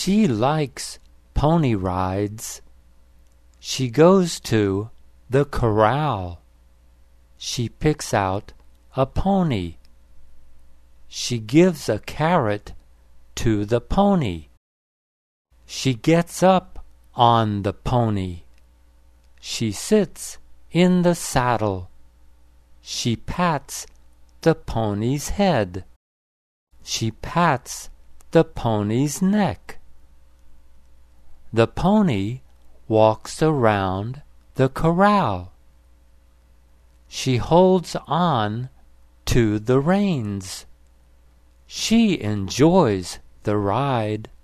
She likes pony rides. She goes to the corral. She picks out a pony. She gives a carrot to the pony. She gets up on the pony. She sits in the saddle. She pats the pony's head. She pats the pony's neck. The pony walks around the corral. She holds on to the reins. She enjoys the ride.